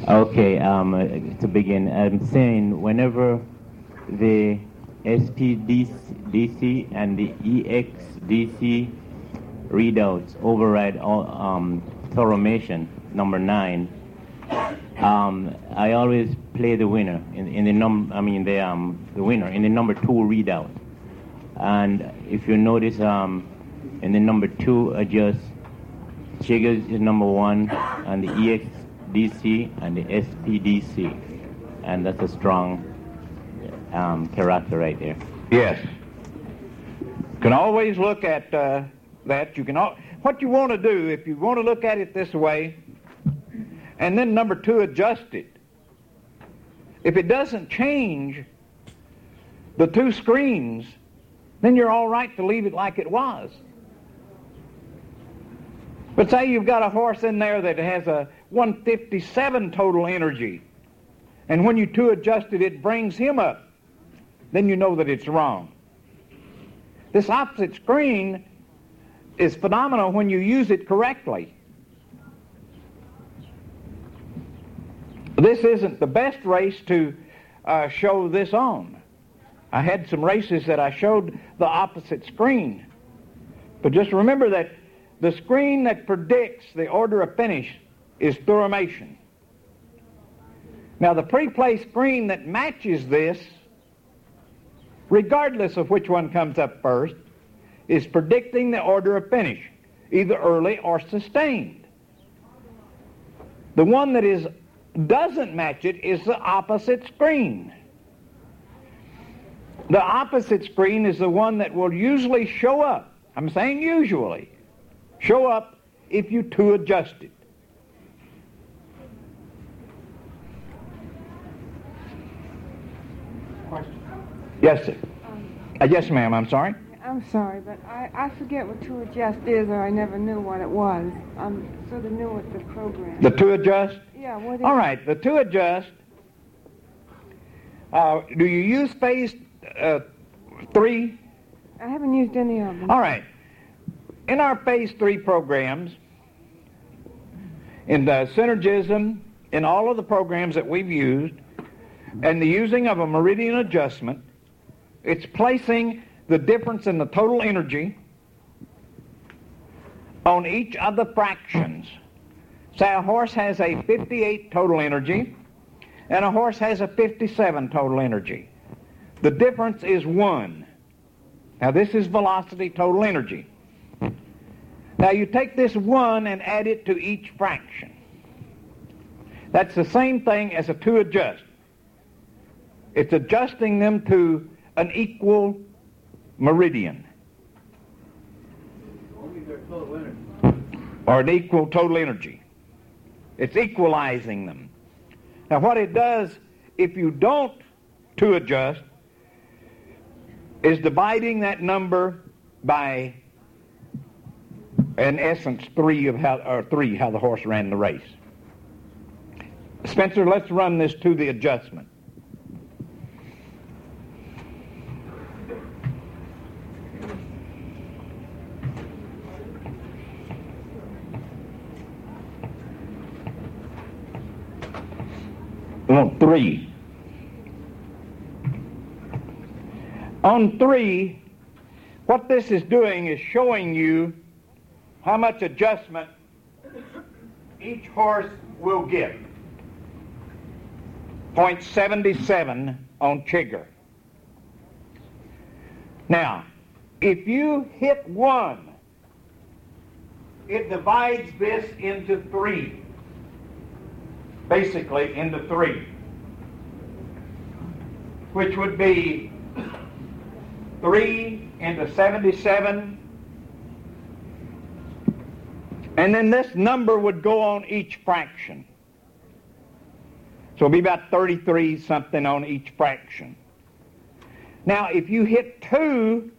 Okay, to begin, I'm saying whenever the SPDC and the EXDC readouts override automation number 9, I always play the winner in the the winner in the number 2 readout. And if you notice, in the number 2 adjust triggers is number 1 and the EXDC and the SPDC, and that's a strong character right there. Yes. You can always look at that. You can what you want to do, if you want to look at it this way, and then number 2 adjust it. If it doesn't change the 2 screens, then you're all right to leave it like it was. But say you've got a horse in there that has a 157 total energy, and when you 2 adjust it, it brings him up. Then you know that it's wrong. This opposite screen is phenomenal when you use it correctly. This isn't the best race to show this on. I had some races that I showed the opposite screen. But just remember that the screen that predicts the order of finish is Thuramation. Now the pre-play screen that matches this, regardless of which one comes up first, is predicting the order of finish, either early or sustained. The one that doesn't match it is the opposite screen. The opposite screen is the one that will usually show up. I'm saying usually. Show up if you 2 adjust it. Question? Yes, sir. Yes, ma'am, I'm sorry. I'm sorry, but I forget what 2 adjust is, or I never knew what it was. I'm sort of new with the program. The 2 adjust? Yeah, what is all right, the 2 adjust. Do you use phase 3? I haven't used any of them. All right. In our phase 3 programs, in the Synergism, in all of the programs that we've used, and the using of a meridian adjustment, it's placing the difference in the total energy on each of the fractions. Say a horse has a 58 total energy, and a horse has a 57 total energy. The difference is 1. Now this is velocity total energy. Now you take this 1 and add it to each fraction. That's the same thing as a 2 adjust. It's adjusting them to an equal meridian. Or an equal total energy. It's equalizing them. Now what it does, if you don't 2 adjust, is dividing that number by, in essence, 3 how the horse ran the race. Spencer, let's run this to the adjustment. On 3. On 3, what this is doing is showing you how much adjustment each horse will get. 0.77 on Chigger. Now, if you hit 1, it divides this into 3. Basically into 3. Which would be 3 into 77. And then this number would go on each fraction. So it'll be about 33 something on each fraction. Now if you hit 2,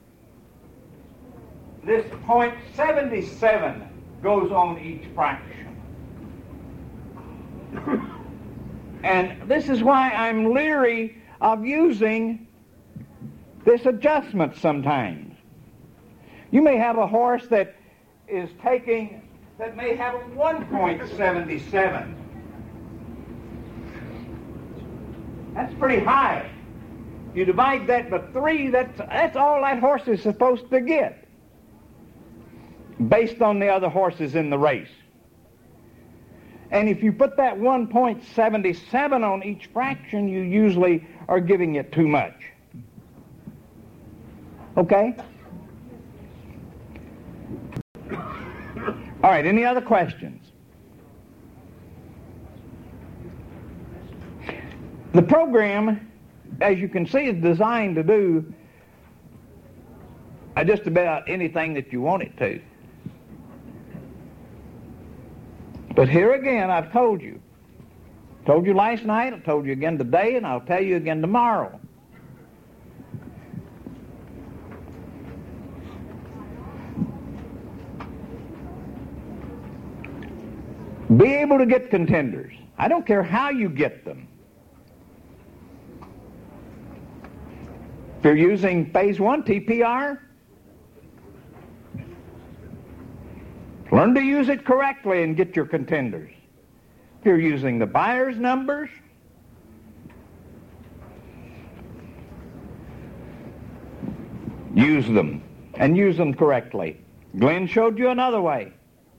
this 0.77 goes on each fraction. And this is why I'm leery of using this adjustment sometimes. You may have a horse that may have a 1.77. That's pretty high. You divide that by 3, that's all that horse is supposed to get, based on the other horses in the race. And if you put that 1.77 on each fraction, you usually are giving it too much. Okay? All right, any other questions? The program, as you can see, is designed to do just about anything that you want it to. But here again, I've told you. Told you last night, I told you again today, and I'll tell you again tomorrow. Be able to get contenders. I don't care how you get them. If you're using phase 1 TPR, learn to use it correctly and get your contenders. If you're using the buyer's numbers, use them, and use them correctly. Glenn showed you another way.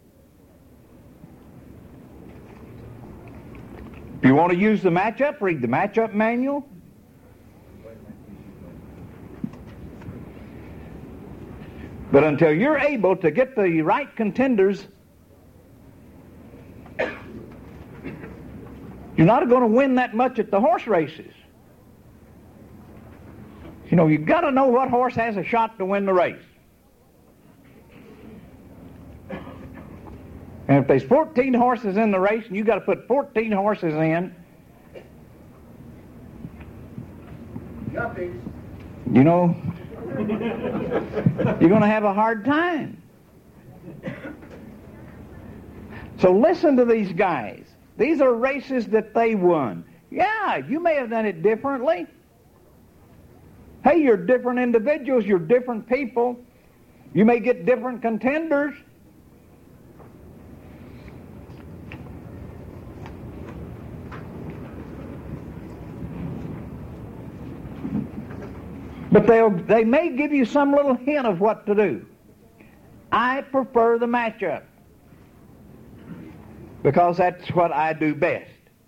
If you want to use the matchup, read the matchup manual. But until you're able to get the right contenders, you're not going to win that much at the horse races. You know, you've got to know what horse has a shot to win the race. And if there's 14 horses in the race and you've got to put 14 horses in, you know, you're going to have a hard time. So listen to these guys. These are races that they won. Yeah, you may have done it differently. Hey, you're different individuals, you're different people. You may get different contenders. But they may give you some little hint of what to do. I prefer the matchup because that's what I do best.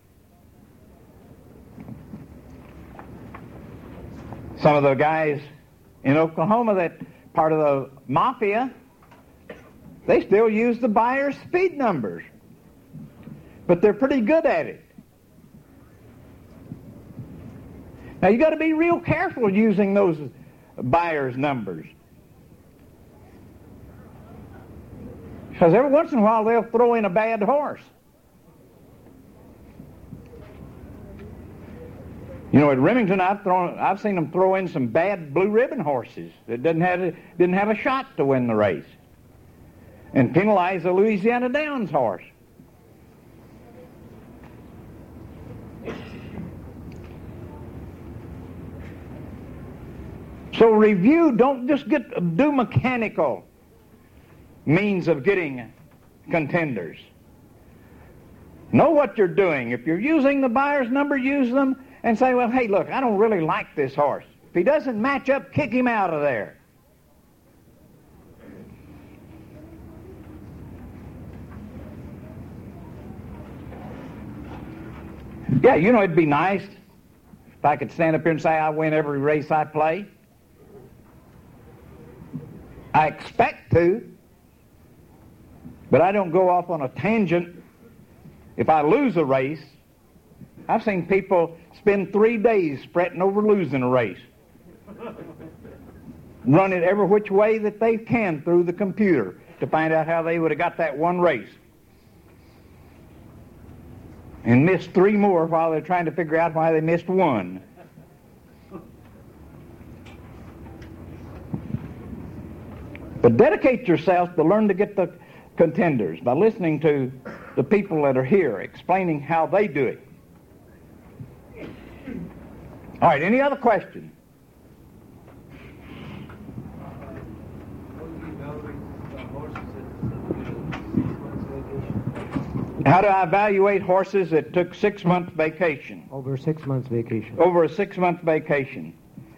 Some of the guys in Oklahoma that part of the mafia, they still use the buyer's speed numbers, but they're pretty good at it. Now, you got to be real careful using those buyer's numbers, because every once in a while they'll throw in a bad horse. You know, at Remington, I've seen them throw in some bad blue ribbon horses that didn't have a shot to win the race, and penalize the Louisiana Downs horse. So review, don't just do mechanical means of getting contenders. Know what you're doing. If you're using the buyer's number, use them and say, well, hey, look, I don't really like this horse. If he doesn't match up, kick him out of there. Yeah, you know, it'd be nice if I could stand up here and say I win every race I play. I expect to, but I don't go off on a tangent if I lose a race. I've seen people spend 3 days fretting over losing a race, run it every which way that they can through the computer to find out how they would have got that one race, and missed 3 more while they're trying to figure out why they missed 1. But dedicate yourself to learn to get the contenders by listening to the people that are here, explaining how they do it. All right, any other questions? How do I evaluate horses that took 6 months vacation? Over 6 months vacation. Over a 6-month vacation.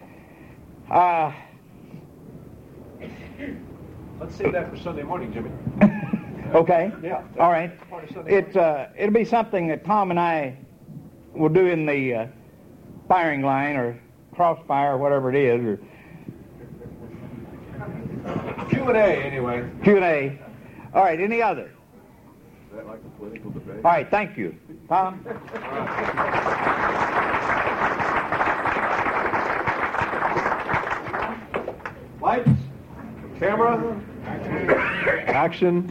Let's save that for Sunday morning, Jimmy. Okay. Yeah. All right. It'll be something that Tom and I will do in the firing line or crossfire or whatever it is. Or Q&A, anyway. Q&A. All right. Any other? Is that like a political debate? All right. Thank you. Tom? Lights, camera, action.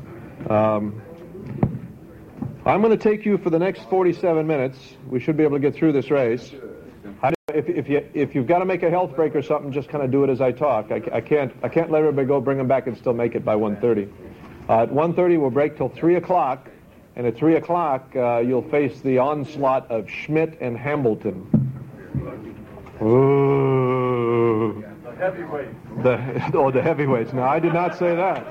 I'm going to take you for the next 47 minutes. We should be able to get through this race. If you've got to make a health break or something, just kind of do it as I talk. I can't let everybody go, bring them back, and still make it by 1:30. At 1:30 we'll break till 3 o'clock, and at 3 o'clock you'll face the onslaught of Schmidt and Hambleton. Ooh. The heavyweights. The heavyweights. No, I did not say that.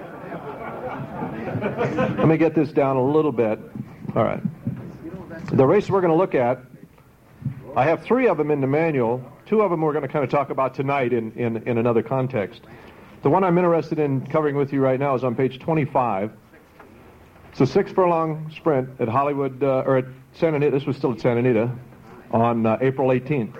Let me get this down a little bit. All right. The race we're going to look at, I have 3 of them in the manual. 2 of them we're going to kind of talk about tonight in another context. The one I'm interested in covering with you right now is on page 25. It's a 6-furlong sprint at Hollywood, or at Santa Anita. This was still at Santa Anita on April 18th.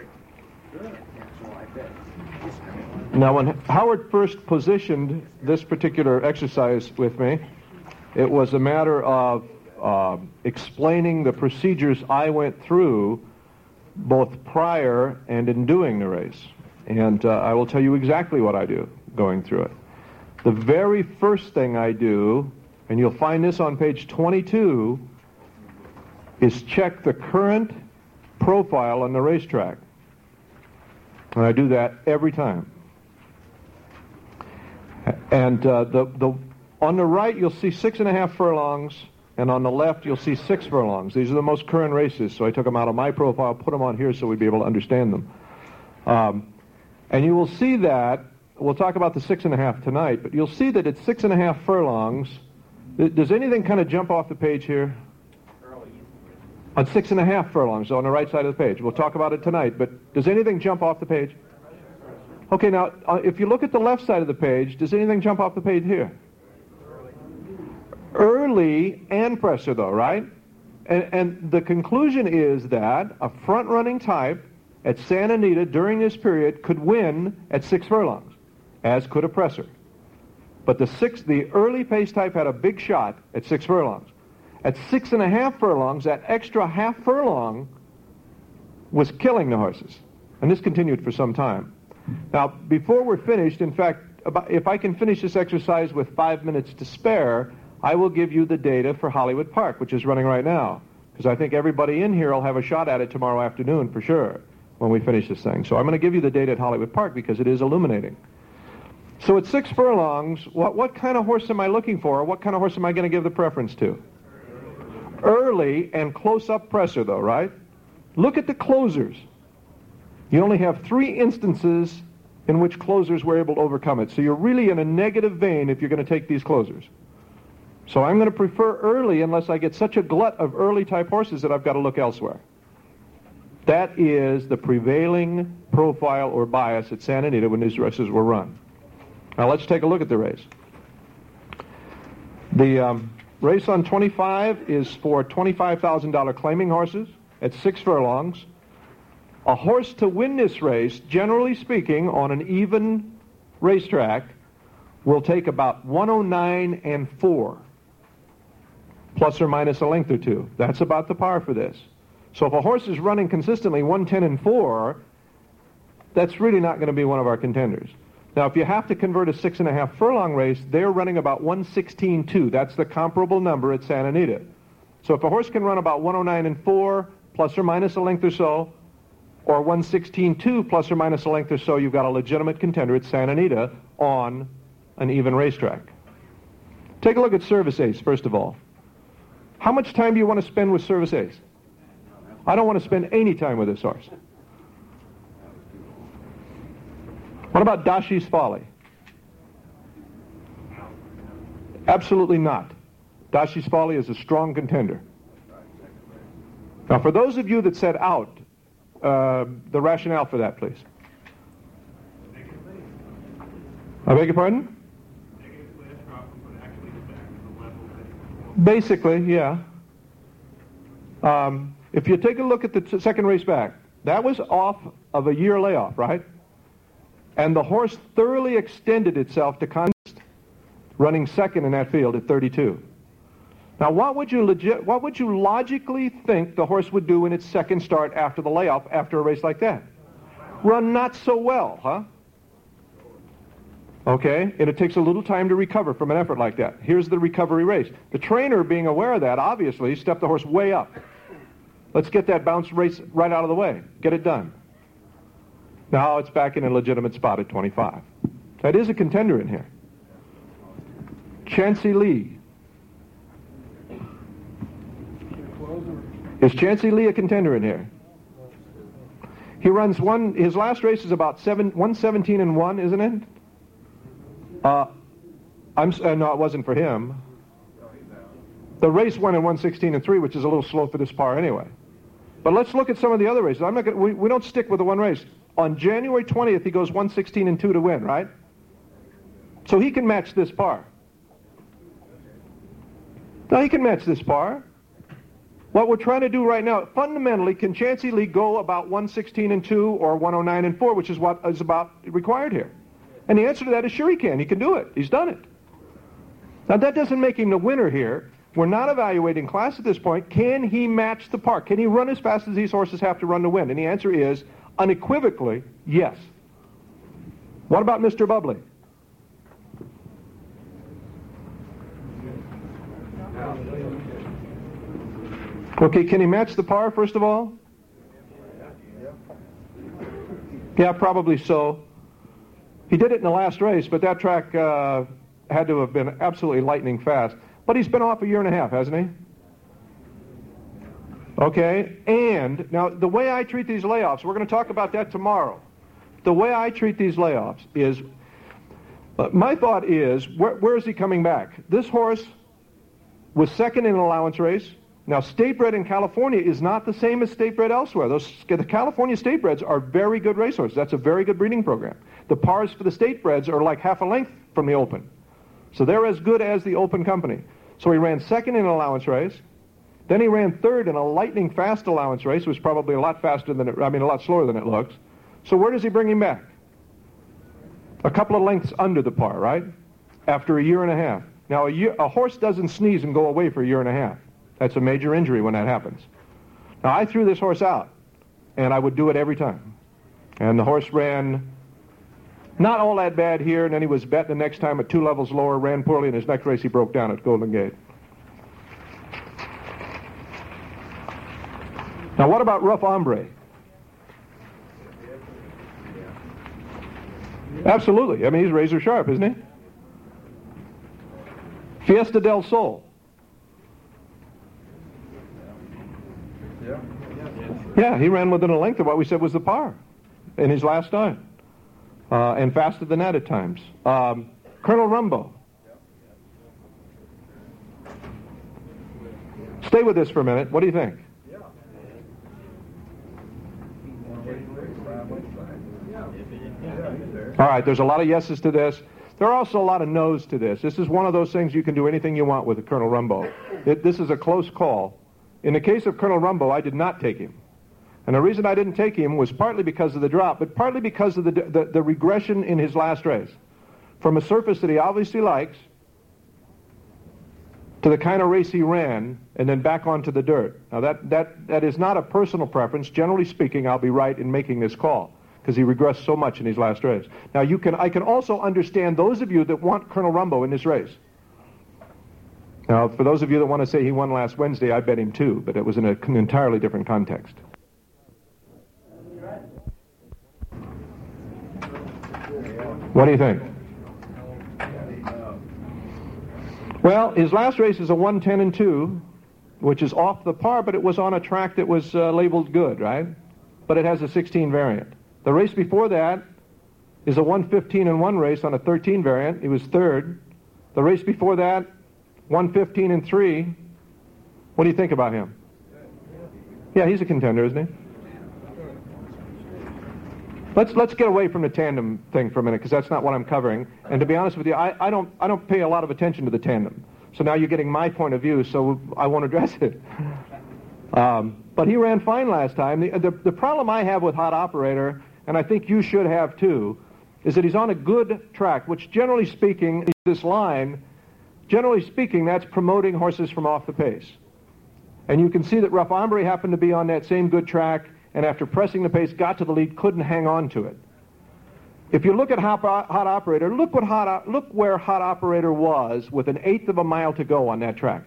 Now, when Howard first positioned this particular exercise with me, it was a matter of explaining the procedures I went through both prior and in doing the race. And I will tell you exactly what I do going through it. The very first thing I do, and you'll find this on page 22, is check the current profile on the racetrack. And I do that every time. And on the right, you'll see 6.5 furlongs, and on the left, you'll see 6 furlongs. These are the most current races, so I took them out of my profile, put them on here so we'd be able to understand them. And you will see that, we'll talk about the 6.5 tonight, but you'll see that at 6.5 furlongs, does anything kind of jump off the page here? On 6.5 furlongs, on the right side of the page. We'll talk about it tonight, but does anything jump off the page? Okay, now, if you look at the left side of the page, does anything jump off the page here? Early and presser, though, right? And the conclusion is that a front-running type at Santa Anita during this period could win at 6 furlongs, as could a presser. But the early pace type had a big shot at 6 furlongs. At 6.5 furlongs, that extra half furlong was killing the horses. And this continued for some time. Now, before we're finished, in fact, if I can finish this exercise with 5 minutes to spare, I will give you the data for Hollywood Park, which is running right now. Because I think everybody in here will have a shot at it tomorrow afternoon for sure when we finish this thing. So I'm going to give you the data at Hollywood Park because it is illuminating. So at 6 furlongs, what kind of horse am I looking for? What kind of horse am I going to give the preference to? Early and close-up presser, though, right? Look at the closers. You only have 3 instances in which closers were able to overcome it. So you're really in a negative vein if you're going to take these closers. So I'm going to prefer early unless I get such a glut of early-type horses that I've got to look elsewhere. That is the prevailing profile or bias at Santa Anita when these races were run. Now let's take a look at the race. The race on 25 is for $25,000 claiming horses at 6 furlongs. A horse to win this race, generally speaking, on an even racetrack, will take about 109 and 4, plus or minus a length or 2. That's about the par for this. So if a horse is running consistently 110 and 4, that's really not going to be one of our contenders. Now, if you have to convert a 6.5 furlong race, they're running about 116.2. That's the comparable number at Santa Anita. So if a horse can run about 109 and 4, plus or minus a length or so, or 116.2 plus or minus a length or so, you've got a legitimate contender at Santa Anita on an even racetrack. Take a look at Service Ace, first of all. How much time do you want to spend with Service Ace? I don't want to spend any time with this horse. What about Dashi's Folly? Absolutely not. Dashi's Folly is a strong contender. Now, for those of you that said out, the rationale for that, please. I beg your pardon? Basically, yeah. If you take a look at the second race back, that was off of a year layoff, right? And the horse thoroughly extended itself to contest, running second in that field at 32. Now, what would you logically think the horse would do in its second start after the layoff, after a race like that? Run not so well, huh? Okay, and it takes a little time to recover from an effort like that. Here's the recovery race. The trainer, being aware of that, obviously stepped the horse way up. Let's get that bounce race right out of the way. Get it done. Now it's back in a legitimate spot at 25. That is a contender in here. Chansey Lee. Is Chansey Lee a contender in here? He runs his last race is about 117-1, isn't it? No, it wasn't for him. The race went in 116-3, which is a little slow for this par anyway. But let's look at some of the other races. We don't stick with the one race. On January 20th, he goes 116-2 to win, right? So he can match this par. Now he can match this par. What we're trying to do right now, fundamentally, can Chansey Lee go about 116-2 or 109-4, which is what is about required here? And the answer to that is sure he can. He can do it. He's done it. Now that doesn't make him the winner here. We're not evaluating class at this point. Can he match the par? Can he run as fast as these horses have to run to win? And the answer is unequivocally yes. What about Mr. Bubbly? Okay, can he match the par, first of all? Yeah, probably so. He did it in the last race, but that track had to have been absolutely lightning fast. But he's been off a year and a half, hasn't he? Okay, and now the way I treat these layoffs, we're going to talk about that tomorrow. The way I treat these layoffs is, my thought is, where is he coming back? This horse was second in an allowance race. Now, state-bred in California is not the same as state-bred elsewhere. The California state-breds are very good racehorses. That's a very good breeding program. The pars for the state-breds are like half a length from the Open. So they're as good as the Open company. So he ran second in an allowance race. Then he ran third in a lightning-fast allowance race, which was probably a lot slower than it looks. So where does he bring him back? A couple of lengths under the par, right? After a year and a half. Now, a horse doesn't sneeze and go away for a year and a half. That's a major injury when that happens. Now, I threw this horse out, and I would do it every time. And the horse ran not all that bad here, and then he was bet the next time at 2 levels lower, ran poorly, and his next race he broke down at Golden Gate. Now, what about Rough Hombre? Absolutely. I mean, he's razor sharp, isn't he? Fiesta del Sol. Yeah, he ran within a length of what we said was the par in his last time. And faster than that at times. Colonel Rumbo. Stay with this for a minute. What do you think? All right, there's a lot of yeses to this. There are also a lot of no's to this. This is one of those things you can do anything you want with Colonel Rumbo. This is a close call. In the case of Colonel Rumbo, I did not take him. And the reason I didn't take him was partly because of the drop, but partly because of the regression in his last race. From a surface that he obviously likes to the kind of race he ran, and then back onto the dirt. Now that is not a personal preference. Generally speaking, I'll be right in making this call, because he regressed so much in his last race. Now I can also understand those of you that want Colonel Rumbo in this race. Now, for those of you that want to say he won last Wednesday, I bet him too, but it was in an entirely different context. What do you think? Well, his last race is a 110-2, which is off the par, but it was on a track that was labeled good, right? But it has a 16 variant. The race before that is a 115-1 race on a 13 variant. He was third. The race before that 115 and 3. What do you think about him? Yeah, he's a contender, isn't he? Let's get away from the tandem thing for a minute, because that's not what I'm covering. And to be honest with you, I don't pay a lot of attention to the tandem. So now you're getting my point of view, so I won't address it. But he ran fine last time. The problem I have with Hot Operator, and I think you should have too, is that he's on a good track, which generally speaking, this line, generally speaking, that's promoting horses from off the pace. And you can see that Rough Hombre happened to be on that same good track, and after pressing the pace, got to the lead, couldn't hang on to it. If you look at Hot Operator, look where Hot Operator was with an 1/8 of a mile to go on that track.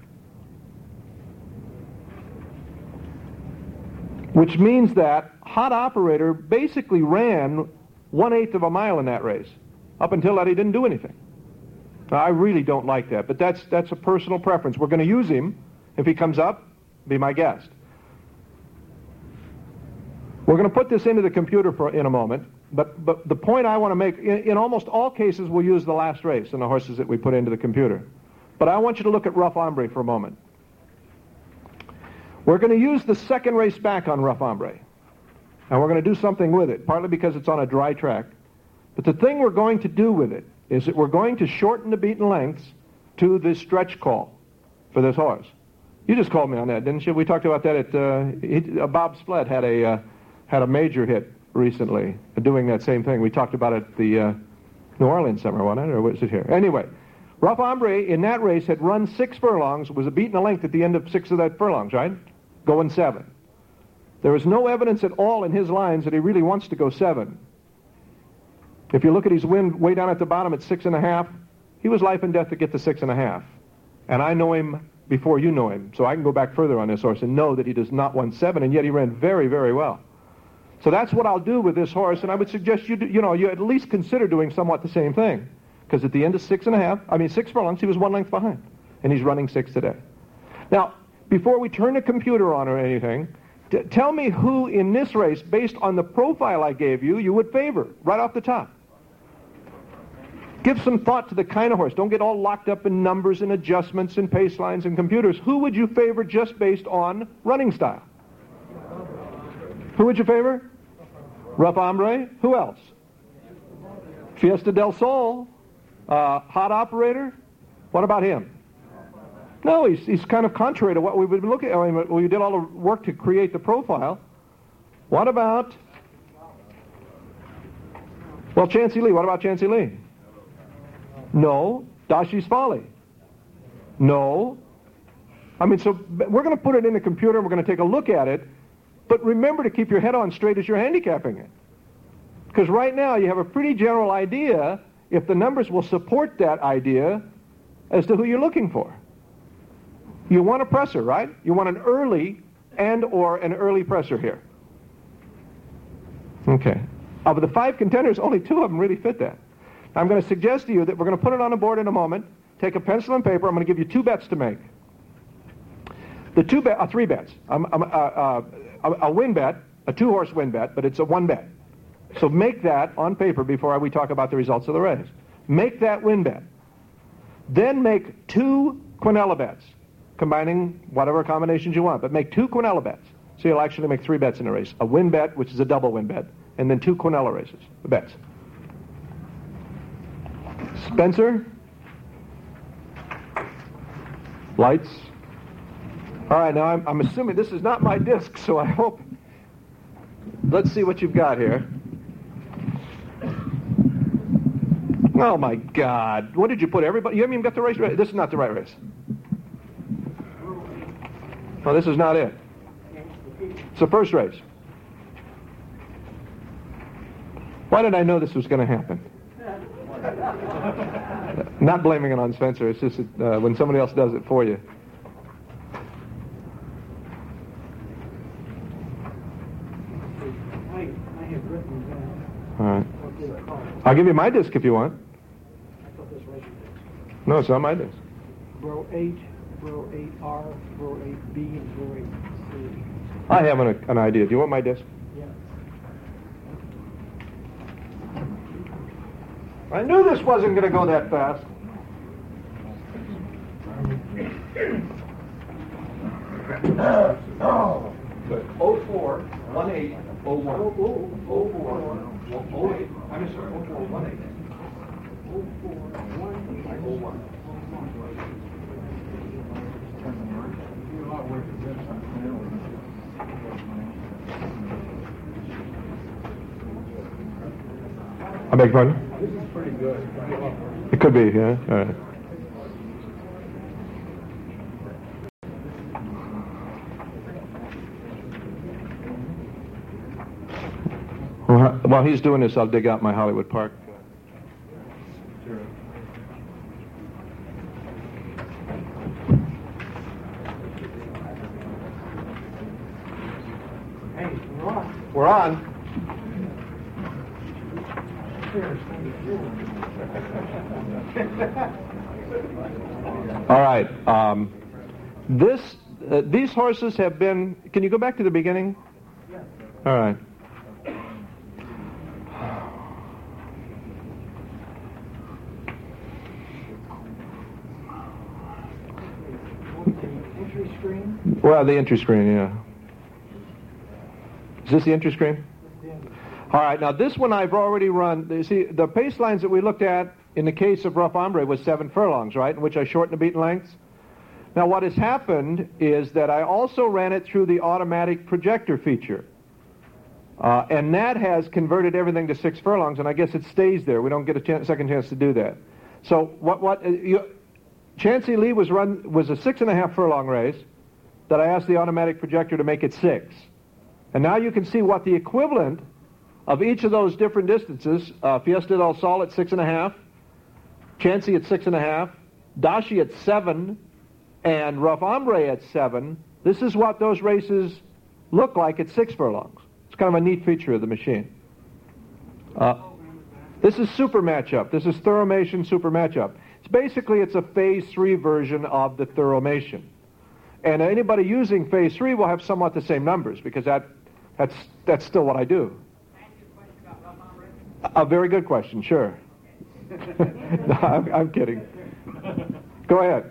Which means that Hot Operator basically ran 1/8 of a mile in that race. Up until that, he didn't do anything. Now, I really don't like that, but that's a personal preference. We're going to use him. If he comes up, be my guest. We're going to put this into the computer in a moment, but the point I want to make, in almost all cases, we'll use the last race and the horses that we put into the computer. But I want you to look at Rough Hombre for a moment. We're going to use the second race back on Rough Hombre. And we're going to do something with it, partly because it's on a dry track. But the thing we're going to do with it is that we're going to shorten the beaten lengths to this stretch call for this horse. You just called me on that, didn't you? We talked about that at Bob Splett had a major hit recently doing that same thing. We talked about it at the New Orleans summer, wasn't it? Or was it here? Anyway, Rough Hombre in that race had run 6 furlongs, was beaten a length at the end of 6 of that furlongs, right? Going 7. There is no evidence at all in his lines that he really wants to go 7. If you look at his win way down at the bottom at 6.5, he was life and death to get to 6.5. And I know him before you know him, so I can go back further on this horse and know that he does not want 7, and yet he ran very, very well. So that's what I'll do with this horse, and I would suggest you at least consider doing somewhat the same thing, because at the end of 6 furlongs, he was 1 length behind, and he's running 6 today. Now, before we turn the computer on or anything, tell me who in this race, based on the profile I gave you, you would favor right off the top. Give some thought to the kind of horse. Don't get all locked up in numbers and adjustments and pace lines and computers. Who would you favor just based on running style? Who would you favor? Rough Hombre. Who else? Fiesta del Sol. Hot Operator. What about him? No, he's kind of contrary to what we would look at. I mean, we did all the work to create the profile. What about... Well, Chansey Lee. What about Chansey Lee? No. Dashi's Folly. No. I mean, so we're going to put it in the computer and we're going to take a look at it, but remember to keep your head on straight as you're handicapping it. Because right now you have a pretty general idea, if the numbers will support that idea, as to who you're looking for. You want a presser, right? You want an early or an early presser here. Okay. Of the 5 contenders, only 2 of them really fit that. I'm going to suggest to you that we're going to put it on the board in a moment. Take a pencil and paper. I'm going to give you 2 bets to make. The 3 bets. A win bet, a 2-horse win bet, but it's a 1 bet. So make that on paper before we talk about the results of the race. Make that win bet. Then make 2 Quinella bets, combining whatever combinations you want, but make 2 Quinella bets. So you'll actually make 3 bets in a race. A win bet, which is a double win bet, and then 2 Quinella races, bets. Spencer? Lights? All right, now I'm assuming this is not my disc, so I hope... Let's see what you've got here. Oh, my God. What did you put? Everybody? You haven't even got the race. This is not the right race. No, this is not it. It's the first race. Why did I know this was going to happen? Not blaming it on Spencer. It's just that, when somebody else does it for you. All right. I'll give you my disc if you want. No, it's not my disc. Row 8, row 8R, row 8B, and row 8C. I have an idea. Do you want my disc? Yeah. I knew this wasn't going to go that fast. Good. 04 18 01. 04 08. I'm sorry. 04 18. 01. I beg your pardon? This is pretty good. It could be, yeah? All right. While he's doing this, I'll dig out my Hollywood Park. Hey, we're on. We're on. All right. These horses have been. Can you go back to the beginning? Yes. All right. Entry screen? Well, the entry screen, yeah. Is this the entry screen? All right, now this one I've already run. You see, the pace lines that we looked at in the case of Rough Hombre was 7 furlongs, right, in which I shortened the beaten lengths. Now what has happened is that I also ran it through the automatic projector feature. And that has converted everything to 6 furlongs, and I guess it stays there. We don't get a second chance to do that. So Chansey Lee was a 6.5 furlong race that I asked the automatic projector to make it 6. And now you can see what the equivalent of each of those different distances, Fiesta del Sol at 6.5, Chansey at 6.5, Dashi at 7, and Rough Hombre at 7, this is what those races look like at 6 furlongs. It's kind of a neat feature of the machine. This is super matchup. This is Thoromation super matchup. It's a phase 3 version of the Thoromation. And anybody using phase 3 will have somewhat the same numbers, because that's still what I do. A very good question, sure. No, I'm kidding. Go ahead.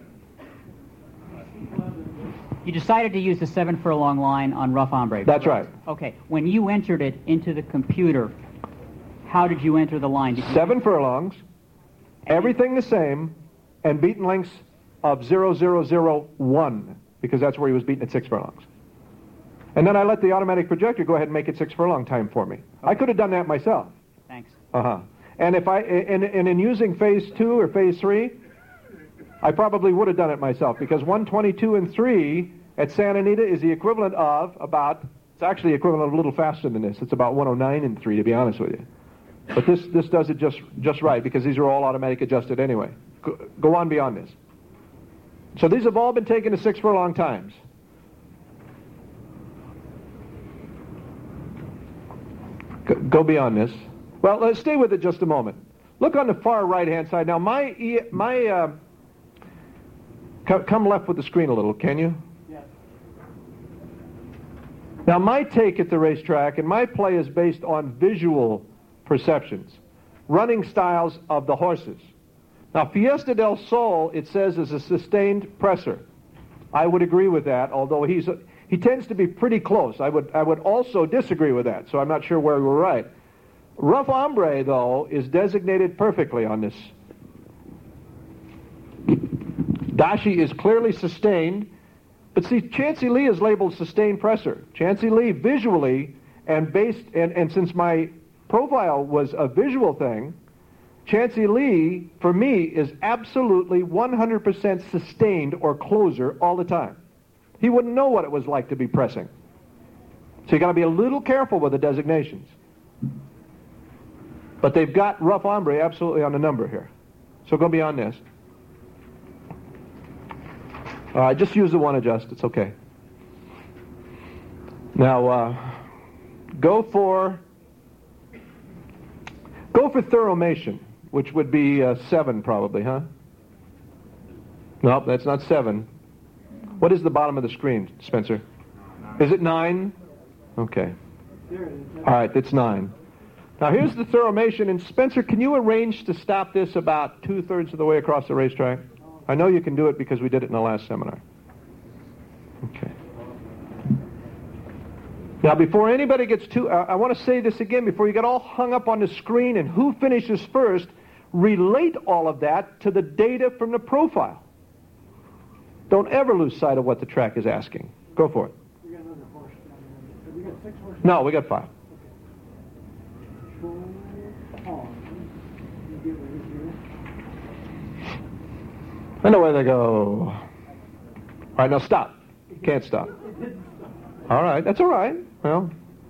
You decided to use the 7 furlong line on Rough Hombre. That's right. Okay. When you entered it into the computer, how did you enter the line? 7 furlongs, everything the same, and beaten lengths of 0.001, because that's where he was beaten at 6 furlongs. And then I let the automatic projector go ahead and make it 6 furlong time for me. Okay. I could have done that myself. Thanks. And if in using phase 2 or phase 3, I probably would have done it myself, because 122 and 3 at Santa Anita is the equivalent of it's actually equivalent of a little faster than this. It's about 109 and 3, to be honest with you. But this does it just right, because these are all automatic adjusted anyway. Go on beyond this. So these have all been taken to 6 furlong times. Go beyond this. Well, let's stay with it just a moment. Look on the far right-hand side. Now, come left with the screen a little, can you? Yes. Now, my take at the racetrack and my play is based on visual perceptions, running styles of the horses. Now, Fiesta del Sol, it says, is a sustained presser. I would agree with that, although he tends to be pretty close. I would also disagree with that, so I'm not sure where we were right. Rough Hombre, though, is designated perfectly on this. Dashi is clearly sustained, but see, Chansey Lee is labeled sustained presser. Chansey Lee visually, and since my profile was a visual thing, Chansey Lee, for me, is absolutely 100% sustained or closer all the time. He wouldn't know what it was like to be pressing. So you got to be a little careful with the designations. But they've got Rough Hombre absolutely on the number here. So go beyond this. All right, just use the one adjust. It's okay. Now, go for Thoromation, which would be 7 probably, huh? Nope, that's not 7. What is the bottom of the screen, Spencer? Is it 9? Okay. All right, it's 9. Now here's the Thoromation, and Spencer, can you arrange to stop this about 2/3 of the way across the racetrack? I know you can do it because we did it in the last seminar. Okay. Now, before anybody gets too... I want to say this again, before you get all hung up on the screen and who finishes first, relate all of that to the data from the profile. Don't ever lose sight of what the track is asking. Go for it. We got another horse down there. We got 6 horses? No, we got 5. I know where they go. All right, now stop. Can't stop. All right, that's all right. Well,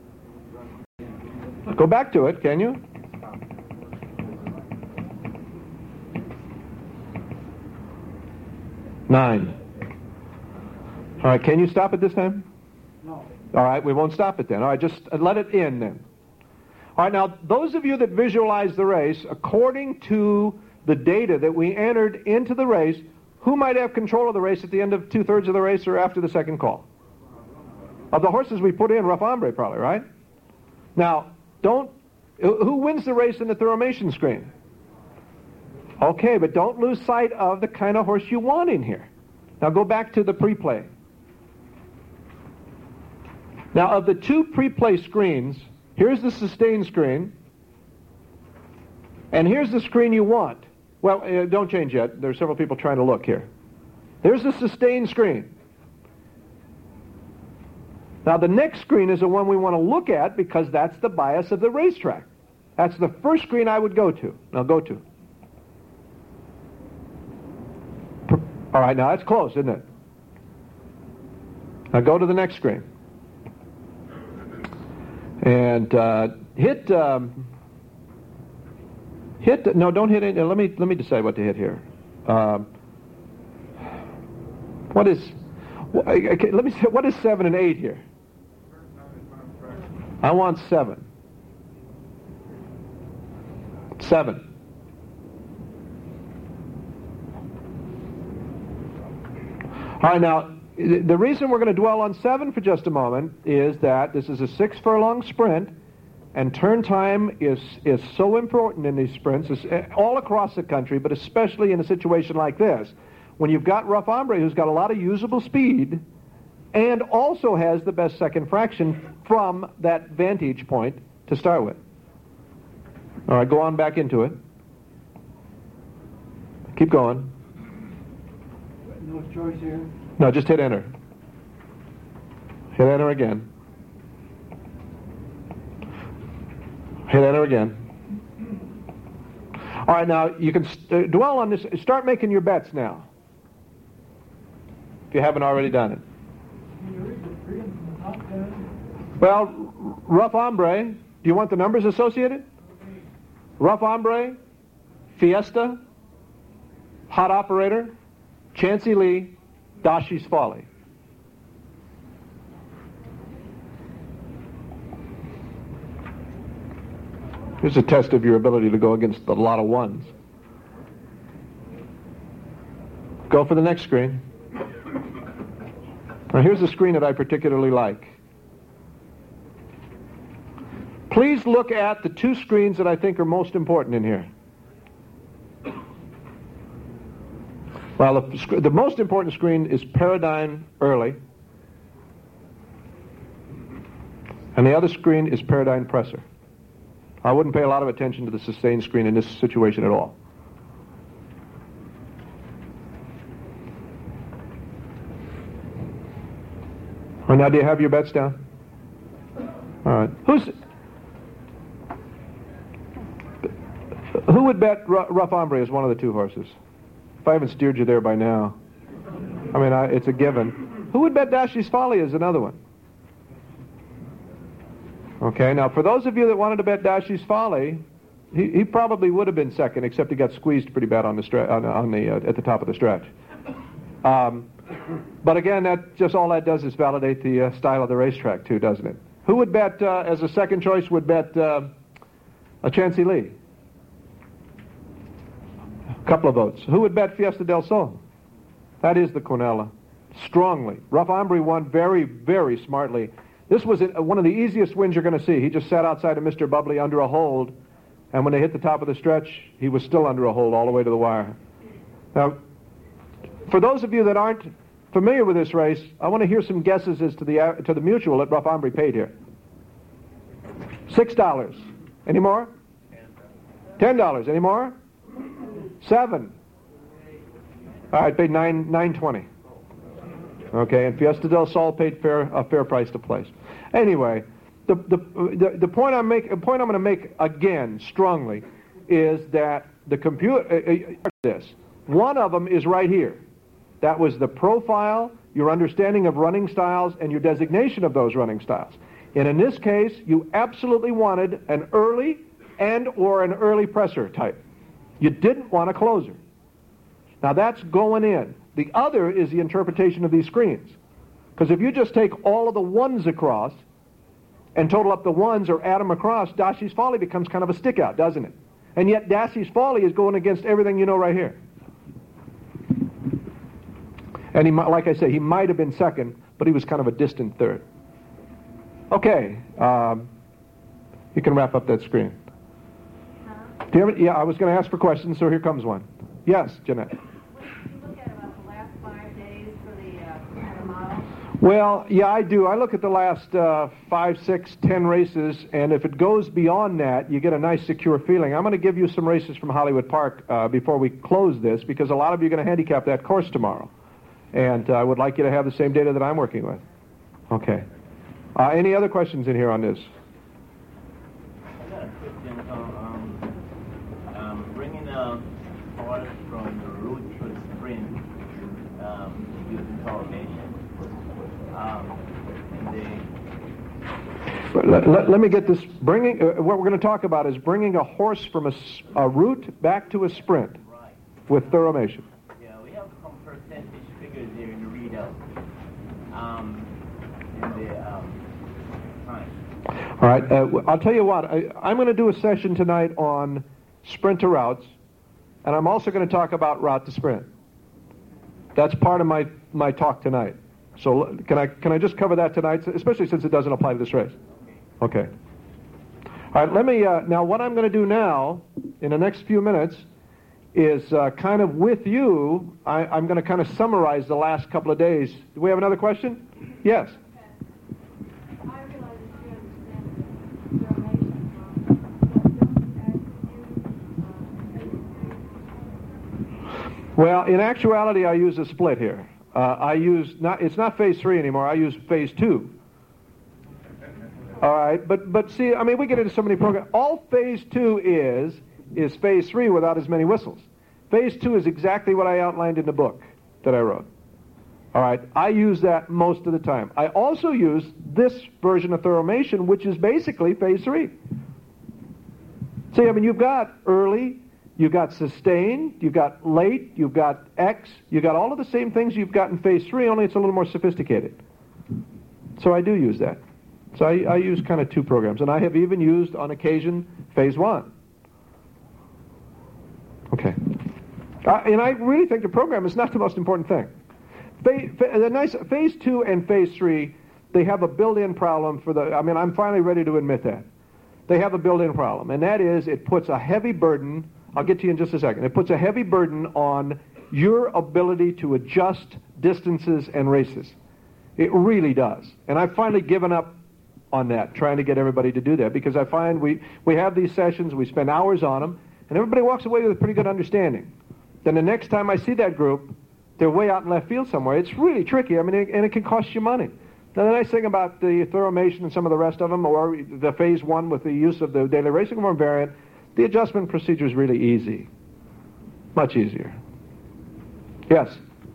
go back to it, can you? Nine. All right, can you stop it this time? No. All right, we won't stop it then. All right, just let it in then. All right, now, those of you that visualize the race, according to the data that we entered into the race, who might have control of the race at the end of 2/3 of the race or after the second call? Of the horses we put in, Rough Hombre probably, right? Now, who wins the race in the Thuromation screen? Okay, but don't lose sight of the kind of horse you want in here. Now go back to the pre-play. Now, of the 2 pre-play screens, here's the sustain screen, and here's the screen you want. Well, don't change yet. There are several people trying to look here. Here's the sustain screen. Now, the next screen is the one we want to look at because that's the bias of the racetrack. That's the first screen I would go to. Now, go to. All right, now that's close, isn't it? Now, go to the next screen. And hit... no, don't hit it. Let me decide what to hit here. What is 7 and 8 here? I want 7. 7. All right, now, the reason we're going to dwell on 7 for just a moment is that this is a 6-furlong sprint, and turn time is so important in these sprints, all across the country, but especially in a situation like this, when you've got Rough Hombre who's got a lot of usable speed and also has the best second fraction from that vantage point to start with. All right, go on back into it. Keep going. No choice here? No, just hit enter. Hit enter again. Hit enter again. All right, now you can dwell on this. Start making your bets now, if you haven't already done it. Well, Rough Hombre, do you want the numbers associated? Rough Hombre, Fiesta, Hot Operator, Chancey Lee, Dashi's Folly. Here's a test of your ability to go against a lot of ones. Go for the next screen. Now here's a screen that I particularly like. Please look at the 2 screens that I think are most important in here. Well, the most important screen is Paradigm Early, and the other screen is Paradigm Presser. I wouldn't pay a lot of attention to the sustain screen in this situation at all. All right, now do you have your bets down? All right. Who would bet Rough Hombre as one of the 2 horses? If I haven't steered you there by now. I mean, it's a given. Who would bet Dashi's Folly as another one? Okay, now for those of you that wanted to bet Dashi's Folly, he probably would have been second, except he got squeezed pretty bad on the at the top of the stretch. But again, all that does is validate the style of the racetrack too, doesn't it? Who would bet as a second choice? Would bet a Chancey Lee? A couple of votes. Who would bet Fiesta del Sol? That is the Cornella. Strongly. Rough Hombre won very, very smartly. This was one of the easiest wins you're going to see. He just sat outside of Mr. Bubbly under a hold, and when they hit the top of the stretch, he was still under a hold all the way to the wire. Now, For those of you that aren't familiar with this race, I want to hear some guesses as to the mutual that Rough Hombre paid here. $6. Any more? $10. Any more? $7. All right, paid $9.20. Okay, and Fiesta del Sol paid a fair price to place. Anyway, the point I'm going to make again strongly is that the computer. One of them is right here. That was the profile, your understanding of running styles, and your designation of those running styles. And in this case, you absolutely wanted an early or an early presser type. You didn't want a closer. Now that's going in. The other is the interpretation of these screens. Because if you just take all of the ones across and total up the ones or add them across, Dashi's Folly becomes kind of a stick out, doesn't it? And yet Dashi's Folly is going against everything you know right here. And he, like I say, he might have been second, but he was kind of a distant third. Okay, you can wrap up that screen. Do you have, yeah, I was going to ask for questions, so here comes one. Yes, Jeanette. Did you look at about the last 5 days for the model? Well, yeah, I do. I look at the last 5, 6, 10 races, and if it goes beyond that, you get a nice, secure feeling. I'm going to give you some races from Hollywood Park before we close this, because a lot of you are going to handicap that course tomorrow. And I would like you to have the same data that I'm working with. Okay. Any other questions in here on this? I got a question on bringing a horse from the route to the sprint using correlation. Let me get this. Bringing what we're going to talk about is bringing a horse from a route back to a sprint with Thoromation. Yeah, we have some percentage figures there in the readout. All right, I'll tell you what, I'm going to do a session tonight on sprint to routes, and I'm also going to talk about route to sprint. That's part of my talk tonight. So can I just cover that tonight, especially since it doesn't apply to this race? Okay. All right, let me, now what I'm going to do now, in the next few minutes, is kind of with you, I'm going to kind of summarize the last couple of days. Do we have another question? Yes. Well, in actuality, I use a split here. It's not phase 3 anymore. I use phase 2. All right, but see, I mean, we get into so many programs. All phase 2 is phase 3 without as many whistles. Phase 2 is exactly what I outlined in the book that I wrote. All right, I use that most of the time. I also use this version of Thoromation, which is basically phase 3. See, I mean, you've got early, you've got sustained, you've got late, you've got X, you've got all of the same things you've got in phase 3, only it's a little more sophisticated. So I do use that. So I use kind of 2 programs, and I have even used, on occasion, phase 1. Okay. And I really think the program is not the most important thing. Phase 2 and phase 3, they have a built-in problem I'm finally ready to admit that. They have a built-in problem, and that is it puts a heavy burden, I'll get to you in just a second, it puts a heavy burden on your ability to adjust distances and races. It really does. And I've finally given up on that, trying to get everybody to do that, because I find we have these sessions, we spend hours on them, and everybody walks away with a pretty good understanding. Then the next time I see that group, they're way out in left field somewhere. It's really tricky, and it can cost you money. Now, the nice thing about the Thoromation and some of the rest of them, or the phase 1 with the use of the daily racing form variant, the adjustment procedure is really easy. Much easier. Yes?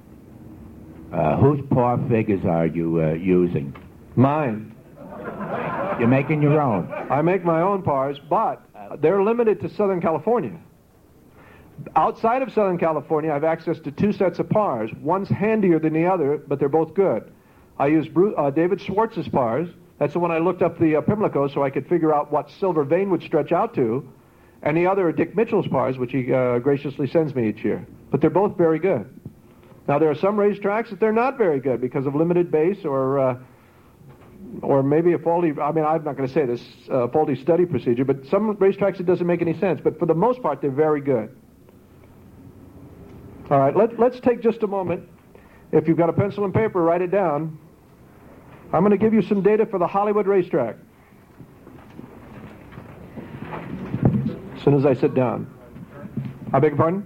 Whose par figures are you using? Mine. You're making your own. I make my own pars, but they're limited to Southern California. Outside of Southern California, I have access to 2 sets of pars. One's handier than the other, but they're both good. I use David Schwartz's pars. That's the one I looked up the Pimlico so I could figure out what silver vein would stretch out to. And the other are Dick Mitchell's pars, which he graciously sends me each year. But they're both very good. Now, there are some racetracks that they're not very good because of limited base or maybe a faulty, I'm not going to say this, faulty study procedure, but some racetracks it doesn't make any sense. But for the most part, they're very good. All right, let's take just a moment. If you've got a pencil and paper, write it down. I'm going to give you some data for the Hollywood racetrack. As soon as I sit down. I beg your pardon?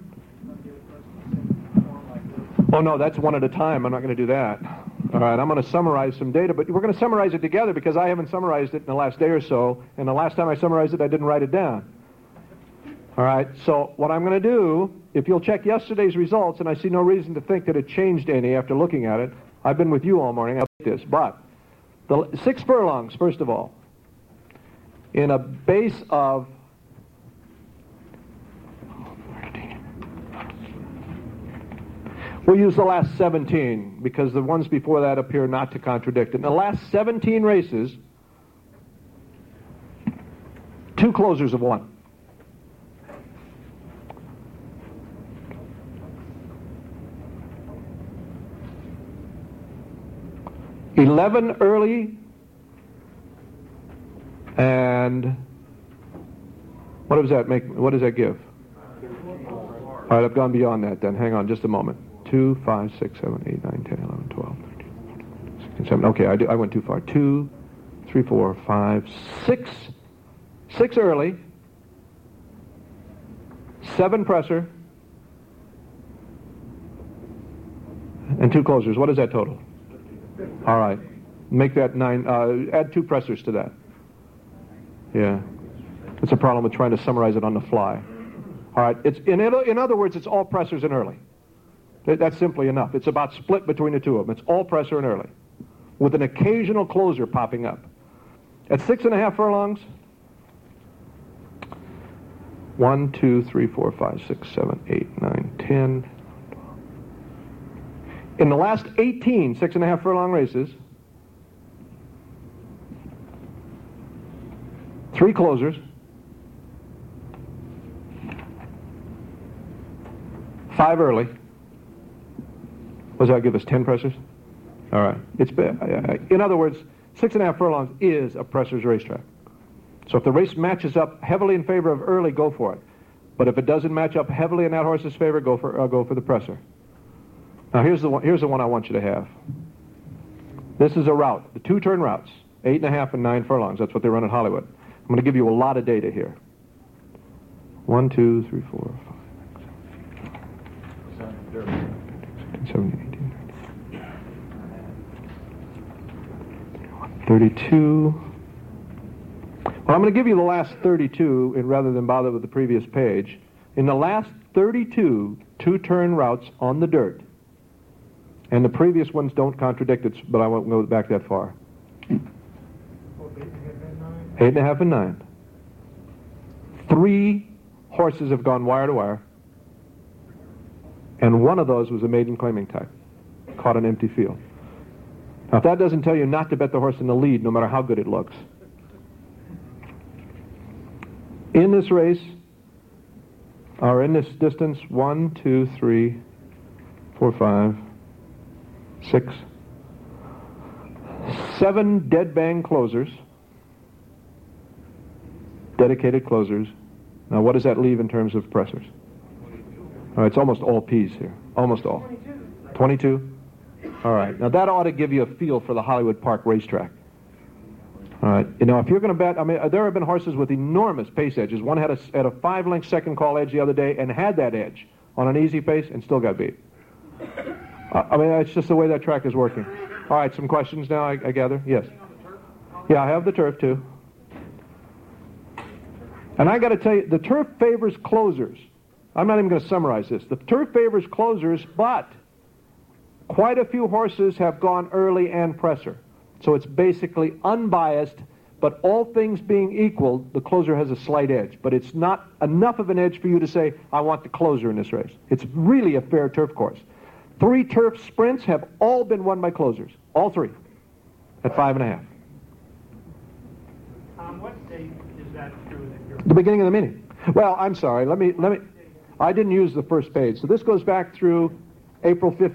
Oh, no, that's one at a time. I'm not going to do that. All right, I'm going to summarize some data, but we're going to summarize it together because I haven't summarized it in the last day or so, and the last time I summarized it, I didn't write it down. All right, so what I'm going to do, if you'll check yesterday's results, and I see no reason to think that it changed any after looking at it. I've been with you all morning. I'll take this, but the 6 furlongs, first of all, in a base of we'll use the last 17 because the ones before that appear not to contradict it. In the last 17 races, 2 closers have won. $11 early, and what does that make? What does that give? All right, I've gone beyond that then. Hang on just a moment. 2, 5, 6, 7, 8, 9, 10, 11, 12, 13, 14, 16, 17. Okay, I went too far. 2, 3, 4, 5, 6. 6 early. 7 presser. And 2 closers. What is that total? All right. Make that 9. Add 2 pressers to that. Yeah. That's a problem with trying to summarize it on the fly. All right. It's in other words, it's all pressers and early. That's simply enough. It's about split between the two of them. It's all presser and early, with an occasional closer popping up. At 6.5 furlongs, 1, 2, 3, 4, 5, 6, 7, 8, 9, 10. In the last 18 6.5 furlong races, 3 closers, 5 early. What does that give us? 10 pressers? All right. In other words, 6.5 furlongs is a presser's racetrack. So if the race matches up heavily in favor of early, go for it. But if it doesn't match up heavily in that horse's favor, go for the presser. Now here's the one I want you to have. This is a route, the 2-turn routes, 8.5 and 9 furlongs. That's what they run at Hollywood. I'm going to give you a lot of data here. 1, 2, 3, 4, 5, 6, 7, 17, 18, 32. Well, I'm going to give you the last 32 rather than bother with the previous page. In the last 32 2-turn routes on the dirt, and the previous ones don't contradict it, but I won't go back that far. 8.5 and 9. 3 horses have gone wire to wire, and one of those was a maiden claiming type, caught an empty field. Now, if that doesn't tell you not to bet the horse in the lead, no matter how good it looks. In this race, or in this distance, 1, 2, 3, 4, 5, 6, 7 dead bang closers, dedicated closers. Now, what does that leave in terms of pressers? All right, it's almost all P's here. Almost all. 22? All right. Now, that ought to give you a feel for the Hollywood Park racetrack. All right. You know, if you're going to bet, I mean, there have been horses with enormous pace edges. One had a 5-length second call edge the other day and had that edge on an easy pace and still got beat. I mean, it's just the way that track is working. All right, some questions now, I gather? Yes. Yeah, I have the turf, too. And I got to tell you, the turf favors closers. I'm not even going to summarize this. The turf favors closers, but quite a few horses have gone early and presser. So it's basically unbiased, but all things being equal, the closer has a slight edge. But it's not enough of an edge for you to say, I want the closer in this race. It's really a fair turf course. 3 turf sprints have all been won by closers. All 3. At 5.5. On what date is that true that you're... The beginning of the meeting. Well, I'm sorry. Let me. I didn't use the first page. So this goes back through April 15th.